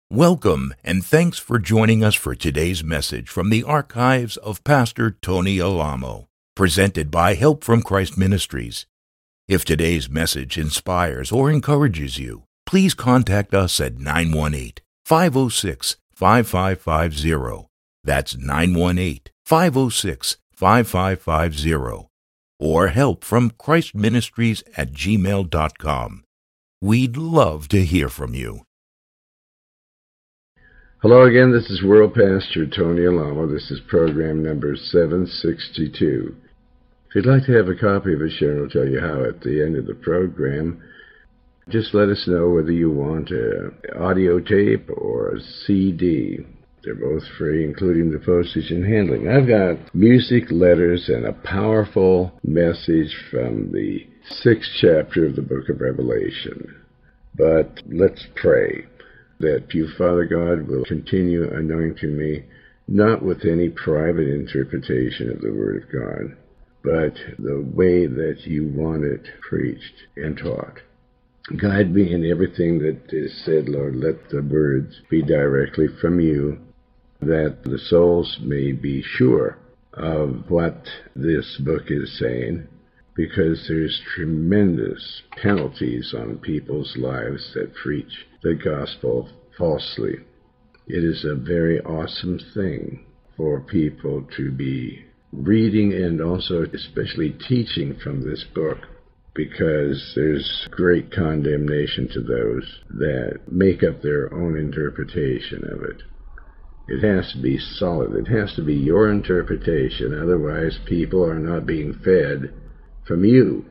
Welcome, and thanks for joining us for today's message from the archives of Pastor Tony Alamo, presented by Help from Christ Ministries. If today's message inspires or encourages you, please contact us at 918-506-5550. That's 918-506-5550. Or helpfromchristministries@gmail.com. We'd love to hear from you. Hello again, this is World Pastor Tony Alamo. This is program number 762. If you'd like to have a copy of it, Sharon will tell you how at the end of the program. Just let us know whether you want an audio tape or a CD. They're both free, including the postage and handling. I've got music, letters, and a powerful message from the 6th chapter of the book of Revelation. But let's pray that you, Father God, will continue anointing me, not with any private interpretation of the Word of God, but the way that you want it preached and taught. Guide me in everything that is said, Lord. Let the words be directly from you, that the souls may be sure of what this book is saying, because there's tremendous penalties on people's lives that preach the gospel falsely. It is a very awesome thing for people to be reading and also especially teaching from this book, because there's great condemnation to those that make up their own interpretation of it. It has to be solid. It has to be your interpretation. Otherwise, people are not being fed from you.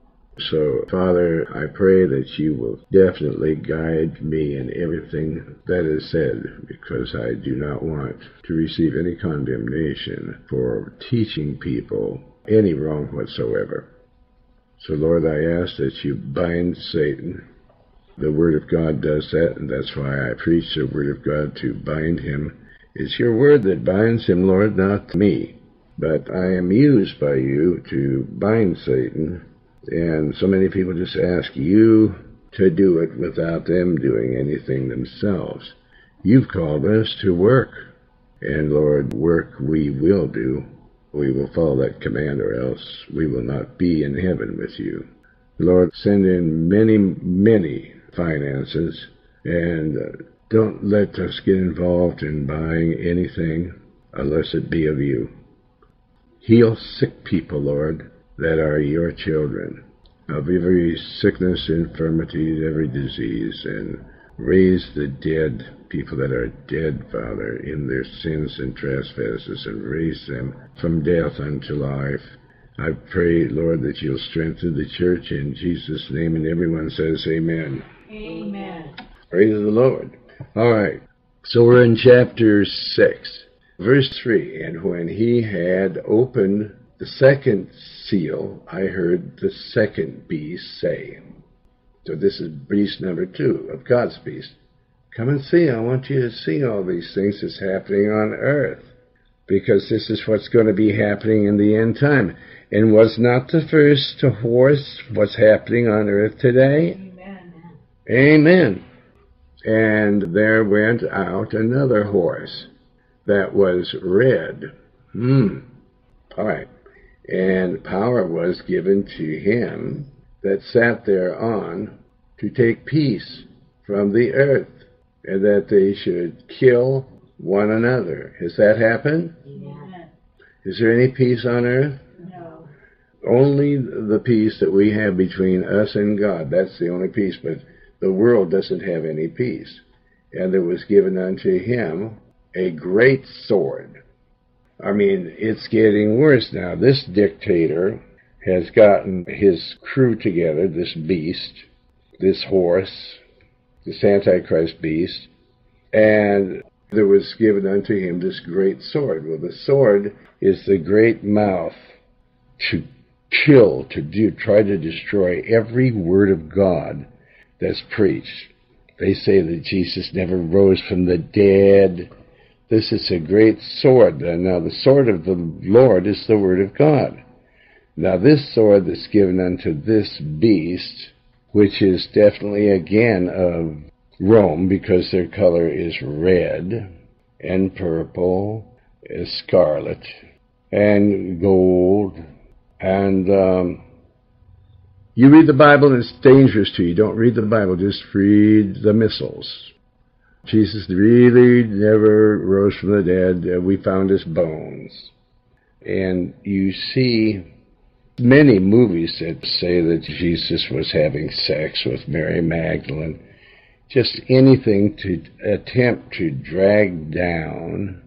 So, Father, I pray that you will definitely guide me in everything that is said, because I do not want to receive any condemnation for teaching people any wrong whatsoever. So, Lord, I ask that you bind Satan. The Word of God does that, and that's why I preach the Word of God, to bind him. It's your Word that binds him, Lord, not me. But I am used by you to bind Satan. And so many people just ask you to do it without them doing anything themselves. You've called us to work. And Lord, work we will do. We will follow that command, or else we will not be in heaven with you. Lord, send in many, many finances, and don't let us get involved in buying anything unless it be of you. Heal sick people, Lord, that are your children, of every sickness, infirmity, every disease, and raise the dead, people that are dead, Father, in their sins and trespasses, and raise them from death unto life. I pray, Lord, that you'll strengthen the church in Jesus' name, and everyone says amen. Amen. Praise the Lord. All right, so we're in chapter 6. Verse 3, and when he had opened the second seal, I heard the second beast say. So this is beast number 2 of God's beast. Come and see. I want you to see all these things that's happening on earth, because this is what's going to be happening in the end time. And was not the first horse what's happening on earth today? Amen. Amen. And there went out another horse that was red. All right. And power was given to him that sat thereon to take peace from the earth, and that they should kill one another. Has that happened? Amen. Is there any peace on earth? No. Only the peace that we have between us and God. That's the only peace, but the world doesn't have any peace. And there was given unto him a great sword. I mean, it's getting worse now. This dictator has gotten his crew together, this beast, this horse, this Antichrist beast, and there was given unto him this great sword. Well, the sword is the great mouth to kill, try to destroy every word of God that's preached. They say that Jesus never rose from the dead. This is a great sword. Now, the sword of the Lord is the Word of God. Now, this sword that's given unto this beast, which is definitely, again, of Rome, because their color is red and purple, scarlet and gold. And you read the Bible and it's dangerous to you. Don't read the Bible, just read the missals. Jesus really never rose from the dead. We found his bones. And you see many movies that say that Jesus was having sex with Mary Magdalene. Just anything to attempt to drag down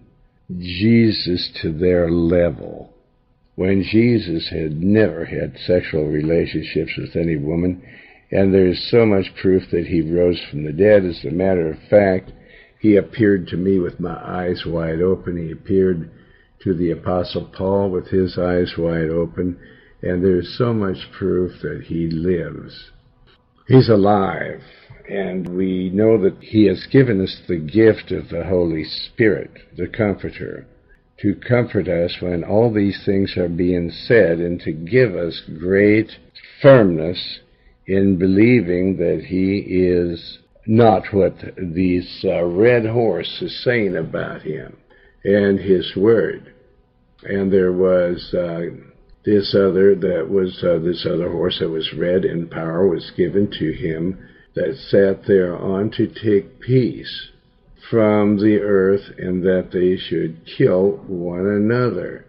Jesus to their level, when Jesus had never had sexual relationships with any woman. And there's so much proof that he rose from the dead. As a matter of fact, he appeared to me with my eyes wide open. He appeared to the Apostle Paul with his eyes wide open. And there's so much proof that he lives. He's alive. And we know that he has given us the gift of the Holy Spirit, the Comforter, to comfort us when all these things are being said, and to give us great firmness in believing that he is not what this red horse is saying about him and his word. And there was this other horse that was red, and power was given to him that sat thereon to take peace from the earth, and that they should kill one another.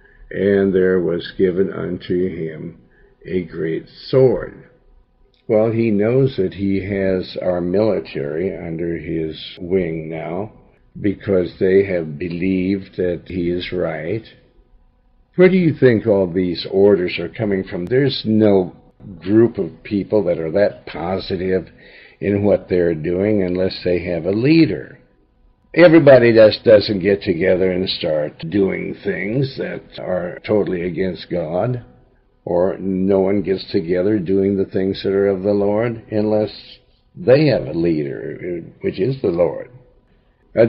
And there was given unto him a great sword. Well, he knows that he has our military under his wing now, because they have believed that he is right. Where do you think all these orders are coming from? There's no group of people that are that positive in what they're doing unless they have a leader. Everybody just doesn't get together and start doing things that are totally against God, or no one gets together doing the things that are of the Lord unless they have a leader, which is the Lord. And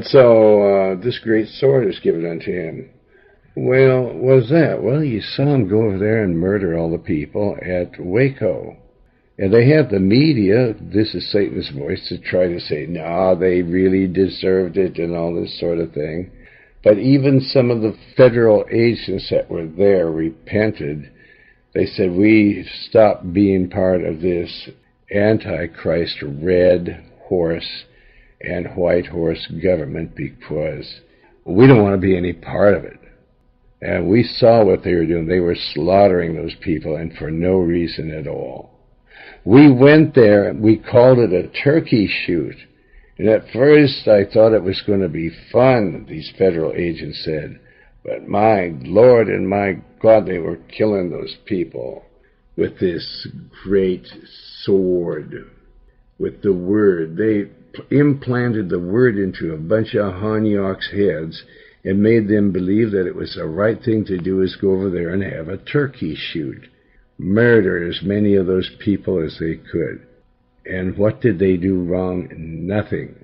so this great sword is given unto him. Well, what's that? Well, you saw him go over there and murder all the people at Waco. And they have the media, this is Satan's voice, to try to say, no, they really deserved it and all this sort of thing. But even some of the federal agents that were there repented. They said, we stopped being part of this Antichrist red horse and white horse government because we don't want to be any part of it. And we saw what they were doing. They were slaughtering those people, and for no reason at all. We went there, we called it a turkey shoot. And at first I thought it was going to be fun, these federal agents said. But my Lord and my God, they were killing those people with this great sword, with the word. They implanted the word into a bunch of Hanyaks' heads and made them believe that it was the right thing to do is go over there and have a turkey shoot. Murder as many of those people as they could. And what did they do wrong? Nothing.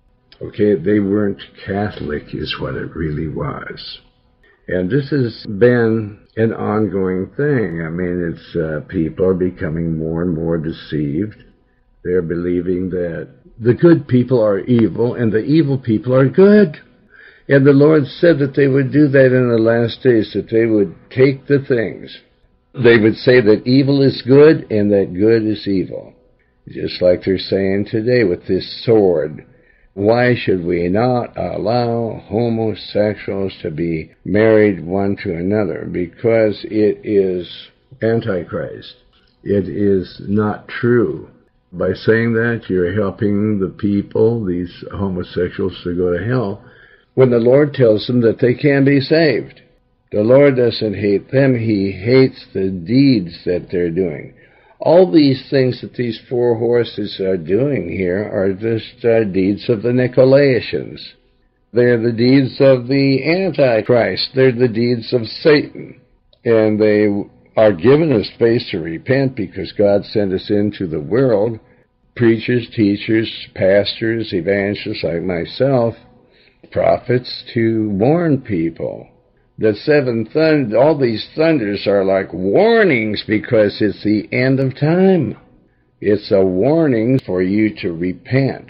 Okay, they weren't Catholic is what it really was. And this has been an ongoing thing. I mean, it's people are becoming more and more deceived. They're believing that the good people are evil and the evil people are good. And the Lord said that they would do that in the last days, that they would take the things. They would say that evil is good and that good is evil. Just like they're saying today with this sword. Why should we not allow homosexuals to be married one to another? Because it is Antichrist. It is not true. By saying that, you're helping the people, these homosexuals, to go to hell, when the Lord tells them that they can be saved. The Lord doesn't hate them. He hates the deeds that they're doing. All these things that these four horses are doing here are just deeds of the Nicolaitans. They're the deeds of the Antichrist. They're the deeds of Satan. And they are given us space to repent because God sent us into the world, preachers, teachers, pastors, evangelists like myself, prophets, to warn people. The seven all these thunders are like warnings because it's the end of time. It's a warning for you to repent.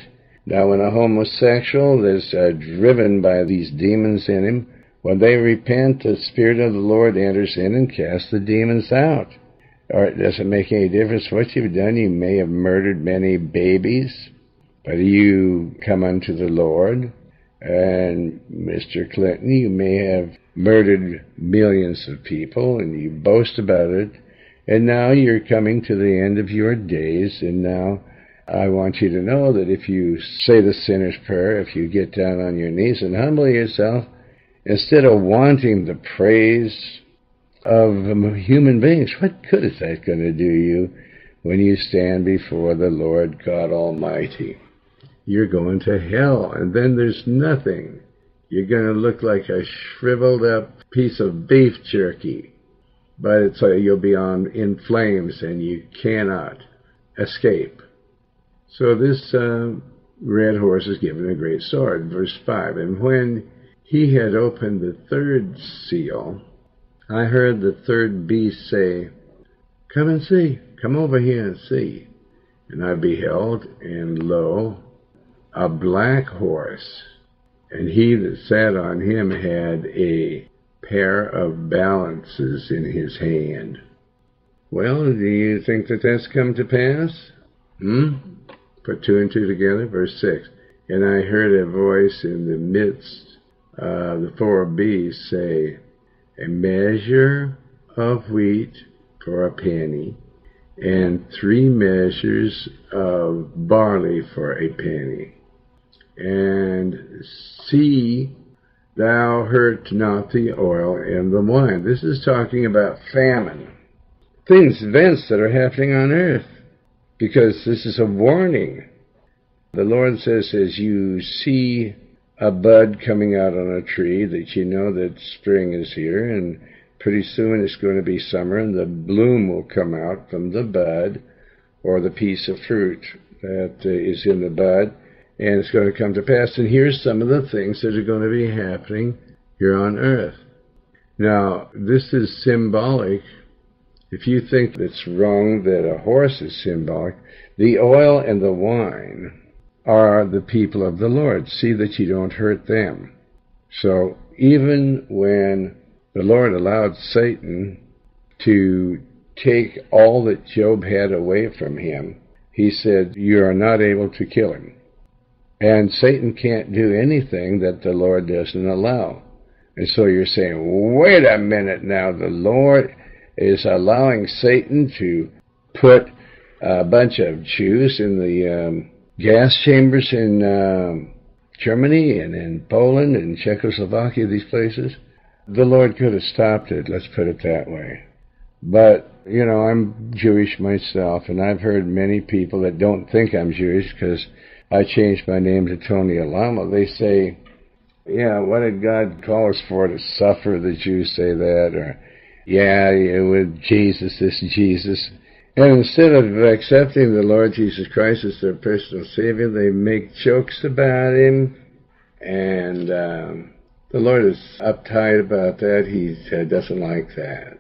Now, when a homosexual is driven by these demons in him, when they repent, the Spirit of the Lord enters in and casts the demons out. Or it doesn't make any difference what you've done. You may have murdered many babies, but you come unto the Lord. And Mr. Clinton, you may have murdered millions of people, and you boast about it. And now you're coming to the end of your days, and now I want you to know that if you say the sinner's prayer, if you get down on your knees and humble yourself, instead of wanting the praise of human beings, what good is that going to do you when you stand before the Lord God Almighty? You're going to hell, and then there's nothing. You're going to look like a shriveled up piece of beef jerky. But you'll be in flames, and you cannot escape. So this red horse is given a great sword. Verse 5, and when he had opened the third seal, I heard the third beast say, come and see, come over here and see. And I beheld, and lo, a black horse, and he that sat on him had a pair of balances in his hand. Well, do you think that that's come to pass? Put two and two together. Verse 6. And I heard a voice in the midst of the four beasts say, a measure of wheat for a penny, and 3 measures of barley for a penny. And see, thou hurt not the oil and the wine. This is talking about famine. Events that are happening on earth. Because this is a warning. The Lord says, as you see a bud coming out on a tree, that you know that spring is here, and pretty soon it's going to be summer, and the bloom will come out from the bud, or the piece of fruit that is in the bud, and it's going to come to pass. And here's some of the things that are going to be happening here on earth. Now, this is symbolic. If you think it's wrong that a horse is symbolic, the oil and the wine are the people of the Lord. See that you don't hurt them. So even when the Lord allowed Satan to take all that Job had away from him, he said, you are not able to kill him. And Satan can't do anything that the Lord doesn't allow. And so you're saying, wait a minute now, the Lord is allowing Satan to put a bunch of Jews in the gas chambers in Germany and in Poland and Czechoslovakia, these places. The Lord could have stopped it, let's put it that way. But, you know, I'm Jewish myself, and I've heard many people that don't think I'm Jewish because I changed my name to Tony Alamo. They say, yeah, what did God call us for, to suffer? The Jews say that, or yeah, with Jesus, this Jesus. And instead of accepting the Lord Jesus Christ as their personal Savior, they make jokes about Him. And the Lord is uptight about that. He doesn't like that.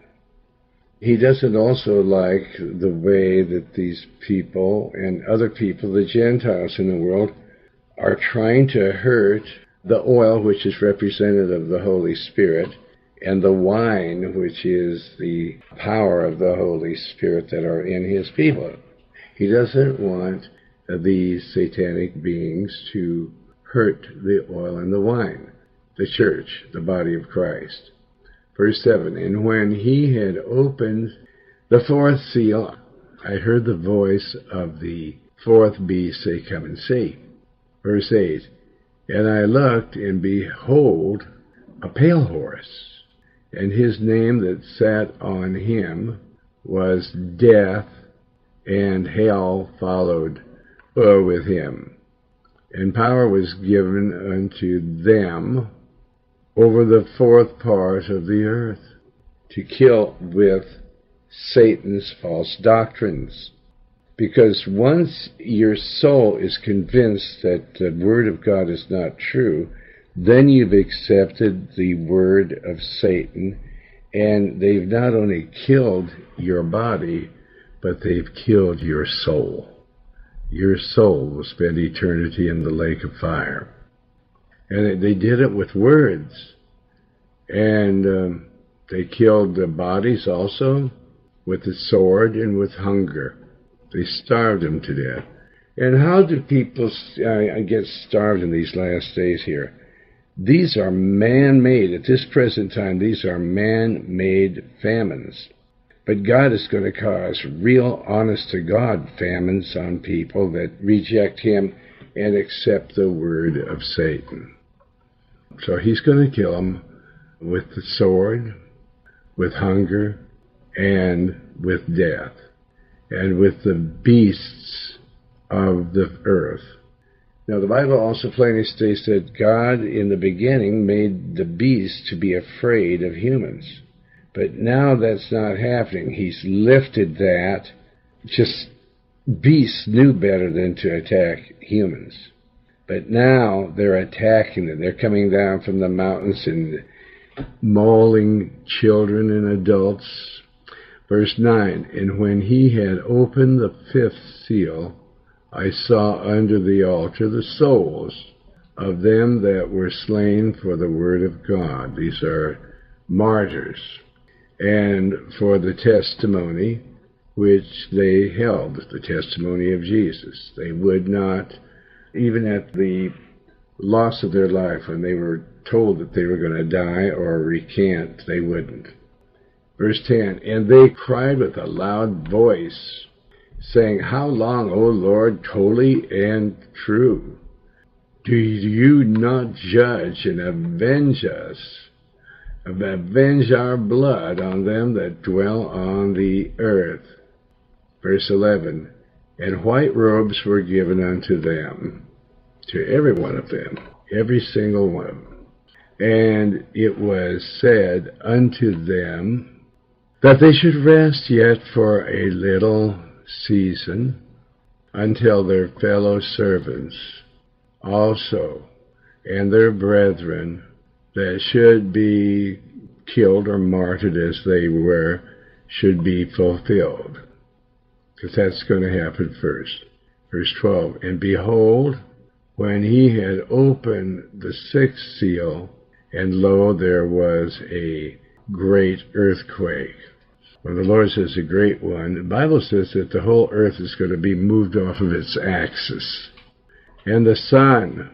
He doesn't also like the way that these people and other people, the Gentiles in the world, are trying to hurt the oil, which is representative of the Holy Spirit, and the wine, which is the power of the Holy Spirit that are in His people. He doesn't want these satanic beings to hurt the oil and the wine, the church, the body of Christ. Verse 7, and when He had opened the fourth seal, I heard the voice of the fourth beast say, come and see. Verse 8, and I looked, and behold, a pale horse. And his name that sat on him was Death, and hell followed with him. And power was given unto them over the fourth part of the earth, to kill with Satan's false doctrines. Because once your soul is convinced that the Word of God is not true, then you've accepted the word of Satan, and they've not only killed your body, but they've killed your soul. your soul will spend eternity in the lake of fire. And they did it with words. And they killed the bodies also with the sword and with hunger. They starved them to death. And how do people get starved in these last days here? These are man-made. At this present time, these are man-made famines. But God is going to cause real, honest-to-God famines on people that reject Him and accept the word of Satan. So He's going to kill them with the sword, with hunger, and with death, and with the beasts of the earth. Now, the Bible also plainly states that God, in the beginning, made the beasts to be afraid of humans. But now that's not happening. He's lifted that. Just beasts knew better than to attack humans. But now they're attacking them. They're coming down from the mountains and mauling children and adults. Verse 9, and when he had opened the fifth seal, I saw under the altar the souls of them that were slain for the word of God. These are martyrs, and for the testimony which they held, the testimony of Jesus. They would not, even at the loss of their life, when they were told that they were going to die or recant, they wouldn't. Verse 10, and they cried with a loud voice, saying, how long, O Lord, holy and true, do you not judge and avenge us, avenge our blood on them that dwell on the earth? Verse 11, and white robes were given unto them, to every one of them, every single one of them. And it was said unto them that they should rest yet for a little season, until their fellow servants also and their brethren that should be killed or martyred as they were should be fulfilled. Because that's going to happen first. Verse 12, and behold, when he had opened the sixth seal, and lo, there was a great earthquake. When the Lord says a great one, the Bible says that the whole earth is going to be moved off of its axis. And the sun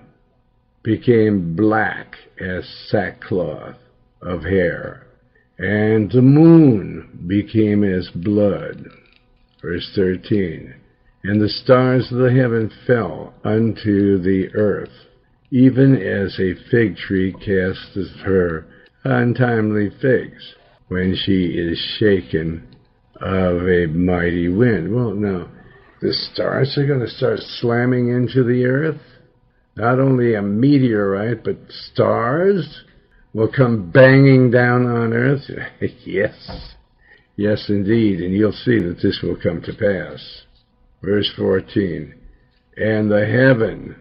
became black as sackcloth of hair, and the moon became as blood. Verse 13, and the stars of the heaven fell unto the earth, even as a fig tree casteth her untimely figs, when she is shaken of a mighty wind. Well, now, the stars are going to start slamming into the earth. Not only a meteorite, but stars will come banging down on earth. Yes, yes indeed, and you'll see that this will come to pass. Verse 14, and the heaven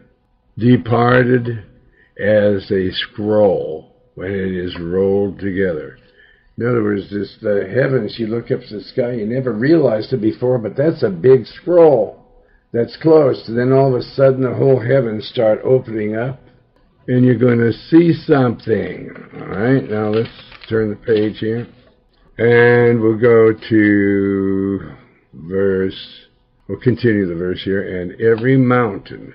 departed as a scroll when it is rolled together. In other words, the heavens, you look up to the sky, you never realized it before, but that's a big scroll that's closed. And then all of a sudden the whole heavens start opening up, and you're going to see something. All right, now let's turn the page here. And we'll go to we'll continue the verse here. And every mountain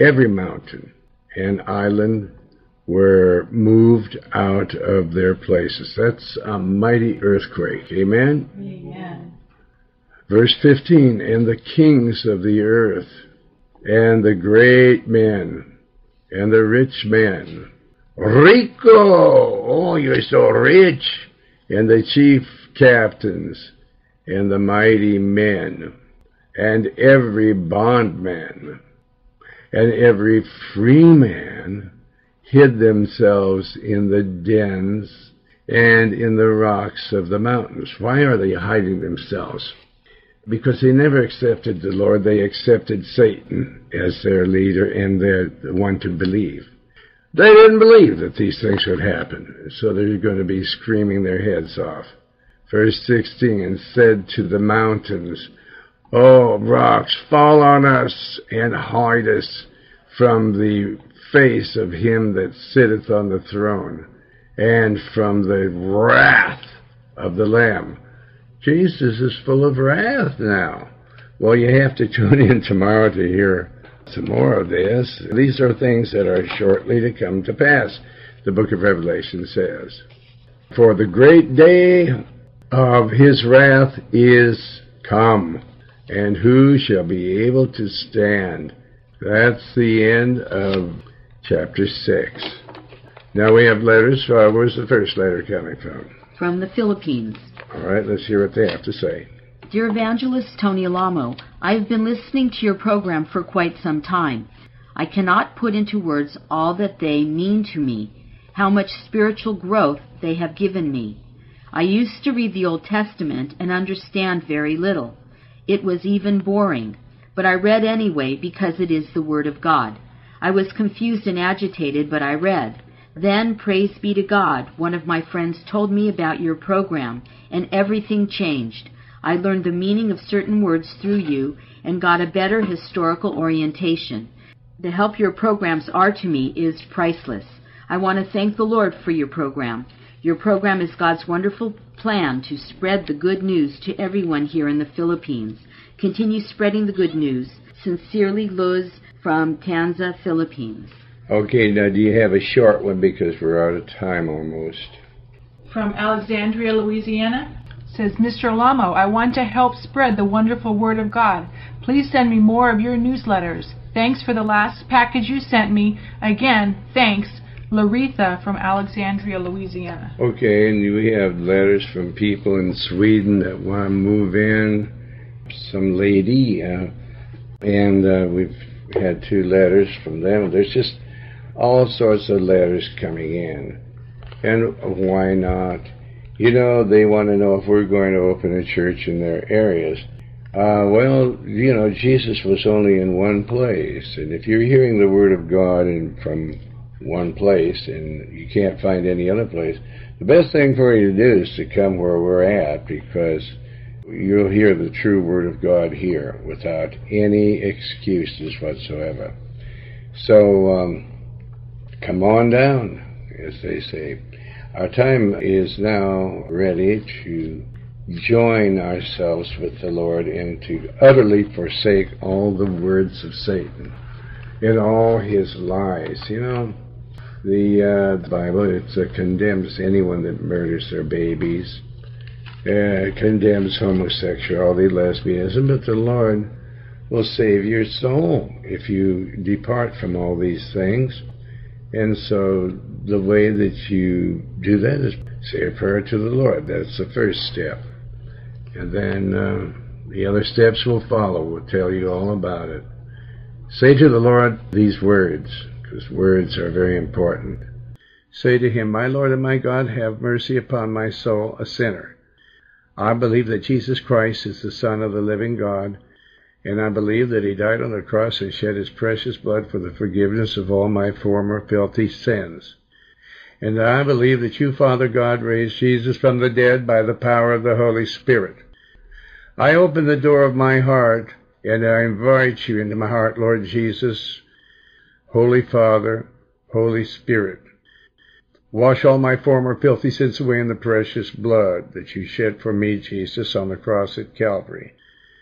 and island were moved out of their places. That's a mighty earthquake. Amen? Amen. Verse 15, and the kings of the earth, and the great men, and the rich men, rico, oh, you're so rich, and the chief captains, and the mighty men, and every bondman, and every free man, hid themselves in the dens and in the rocks of the mountains. Why are they hiding themselves? Because they never accepted the Lord. They accepted Satan as their leader and the one to believe. They didn't believe that these things would happen, so they're going to be screaming their heads off. Verse 16, and said to the mountains, Oh, rocks, fall on us and hide us from the face of him that sitteth on the throne, and from the wrath of the Lamb. Jesus is full of wrath now. Well, you have to tune in tomorrow to hear some more of this. These are things that are shortly to come to pass, the book of Revelation says. For the great day of his wrath is come, and who shall be able to stand? That's the end of chapter 6. Now we have letters. Where's the first letter coming from? From the Philippines. All right, let's hear what they have to say. Dear Evangelist Tony Alamo, I have been listening to your program for quite some time. I cannot put into words all that they mean to me, how much spiritual growth they have given me. I used to read the Old Testament and understand very little. It was even boring, but I read anyway because it is the Word of God. I was confused and agitated, but I read. Then, praise be to God, one of my friends told me about your program, and everything changed. I learned the meaning of certain words through you and got a better historical orientation. The help your programs are to me is priceless. I want to thank the Lord for your program. Your program is God's wonderful plan to spread the good news to everyone here in the Philippines. Continue spreading the good news. Sincerely, Luz from Tanza, Philippines. Okay, now do you have a short one because we're out of time almost? From Alexandria, Louisiana. Says, Mr. Alamo, I want to help spread the wonderful Word of God. Please send me more of your newsletters. Thanks for the last package you sent me. Again, thanks. Laretha from Alexandria, Louisiana. Okay, and we have letters from people in Sweden that want to move in. Some lady, and we've had 2 letters from them. There's just all sorts of letters coming in. And why not? You know, they want to know if we're going to open a church in their areas. Well, you know, Jesus was only in one place. And if you're hearing the Word of God from one place and you can't find any other place, the best thing for you to do is to come where we're at, because you'll hear the true Word of God here without any excuses whatsoever. So, come on down, as they say. Our time is now ready to join ourselves with the Lord and to utterly forsake all the words of Satan and all his lies. You know, the Bible, it condemns anyone that murders their babies, condemns homosexuality, lesbianism, but the Lord will save your soul if you depart from all these things. And so the way that you do that is say a prayer to the Lord. That's the first step. And then the other steps will follow. We'll tell you all about it. Say to the Lord these words, because words are very important. Say to him, my Lord and my God, have mercy upon my soul, a sinner. I believe that Jesus Christ is the Son of the living God, and I believe that he died on the cross and shed his precious blood for the forgiveness of all my former filthy sins. And I believe that you, Father God, raised Jesus from the dead by the power of the Holy Spirit. I open the door of my heart, and I invite you into my heart, Lord Jesus, Holy Father, Holy Spirit. Wash all my former filthy sins away in the precious blood that you shed for me, Jesus, on the cross at Calvary.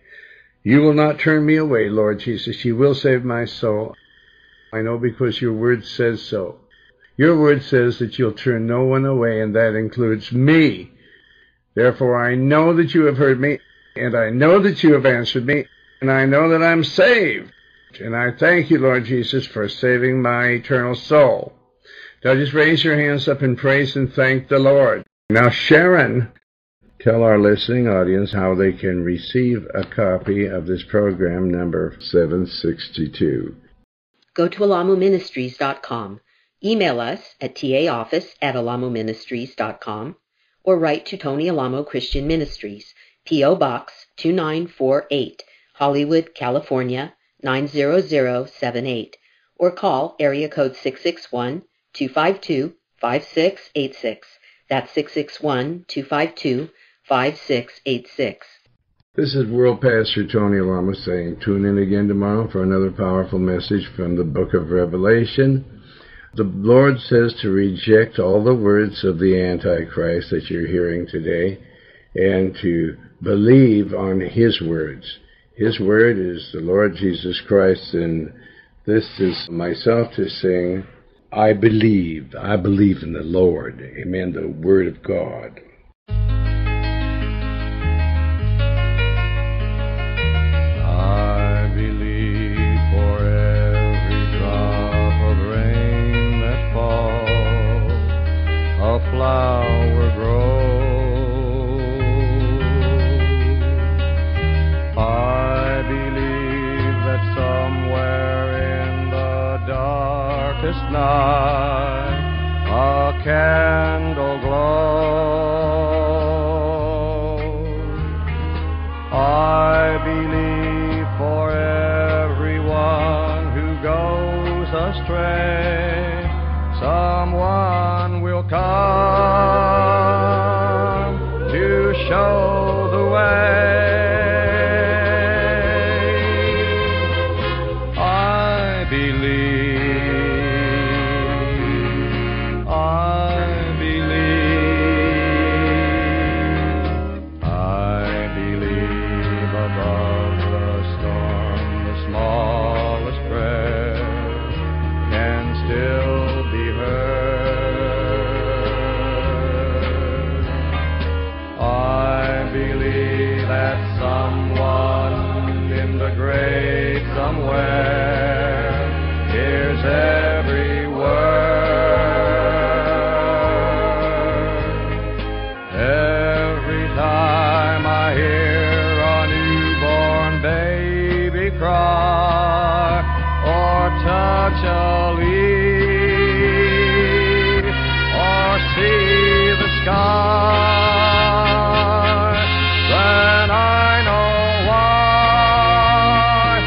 You will not turn me away, Lord Jesus. You will save my soul. I know because your word says so. Your word says that you'll turn no one away, and that includes me. Therefore, I know that you have heard me, and I know that you have answered me, and I know that I'm saved. And I thank you, Lord Jesus, for saving my eternal soul. Now just raise your hands up in praise and thank the Lord. Now, Sharon, tell our listening audience how they can receive a copy of this program number 762. Go to alamoministries.com. Email us at taoffice@alamoministries.com or write to Tony Alamo Christian Ministries, P.O. Box 2948, Hollywood, California 90078, or call area code 661-252-5686. That's 661-252-5686. This is World Pastor Tony Alamo saying, tune in again tomorrow for another powerful message from the book of Revelation. The Lord says to reject all the words of the Antichrist that you're hearing today and to believe on His words. His word is the Lord Jesus Christ, and this is myself to sing, I believe in the Lord. Amen, the Word of God. Flower grows. I believe that somewhere in the darkest night a candle glows. I believe for everyone who goes astray, someone will come to show the way. I believe, I believe above the storm, the smallest prayer can still be heard. I believe that someone in the grave somewhere hears every word. Every time I hear a newborn baby cry or touch a leaf or see the sky, then I know why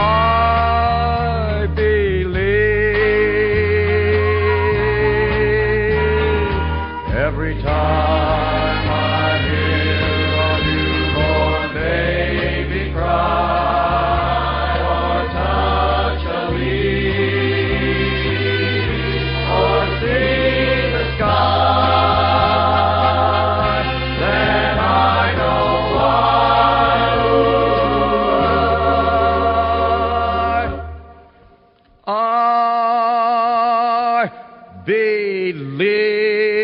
I believe. Every time I hear a newborn baby cry or touch a leaf or see the sky, then I know why I believe.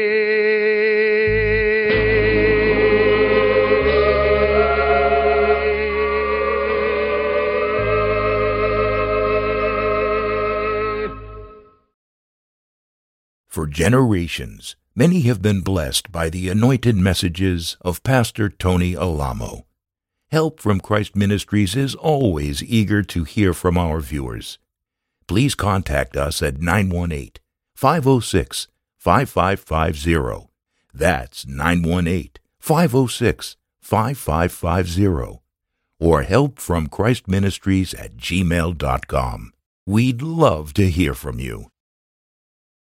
For generations, many have been blessed by the anointed messages of Pastor Tony Alamo. Help from Christ Ministries is always eager to hear from our viewers. Please contact us at 918-506-5550. That's 918-506-5550. Or helpfromchristministries@gmail.com. We'd love to hear from you.